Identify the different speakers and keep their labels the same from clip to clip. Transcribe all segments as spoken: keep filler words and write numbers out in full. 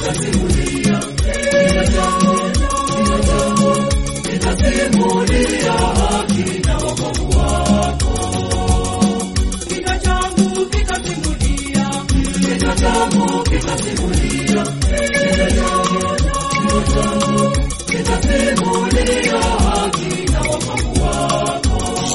Speaker 1: kitasimulia, kitasimulia haki na wokovu wako. Kinywa changu kitasimulia, kinywa changu kitasimulia, kinywa changu kitasimulia haki na wokovu wako.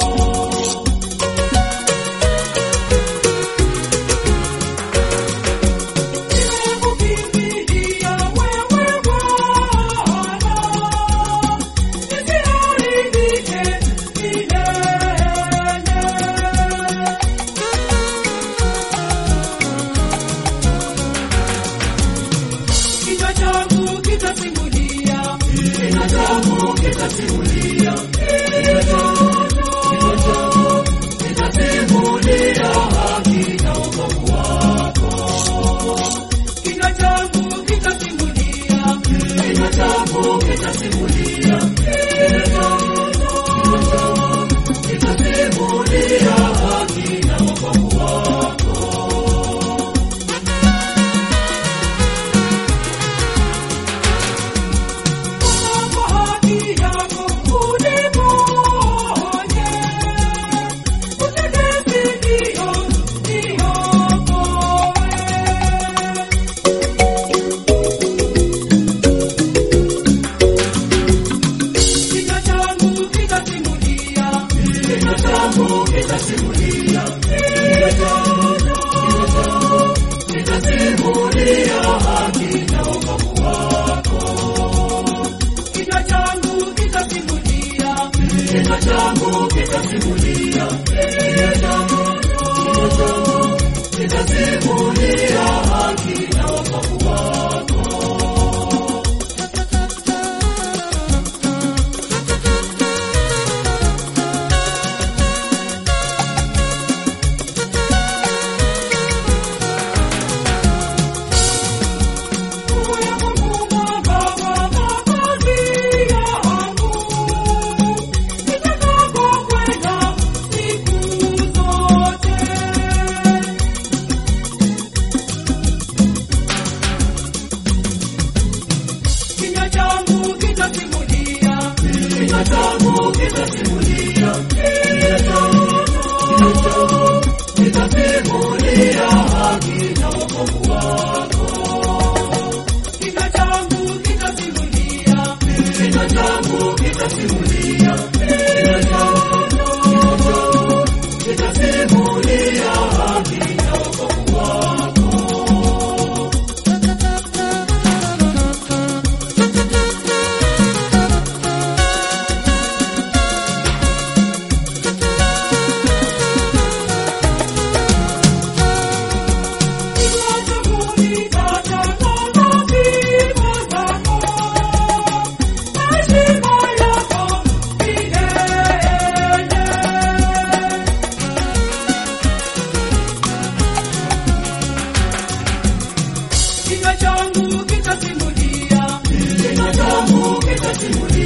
Speaker 1: Kitasimulia, kitasimulia haki na wokovu wako. Kinywa changu kitasimulia, kinywa changu kitasimulia, kitasimulia haki na wokovu wako. Kitasimulia, kitasimulia haki na wokovu wako. Kinywa changu kitasimulia, kinywa changu kitasimulia, kitasimulia haki na wokovu wako. Kinywa changu kitasimulia, kinywa changu kitasimulia, kitasimulia haki na wokovu wako. Kinywa changu kitasimulia, kinywa changu kitasimulia, kitasimulia haki na wokovu wako. Kinywa changu kitasimulia, kinywa changu kitasimulia.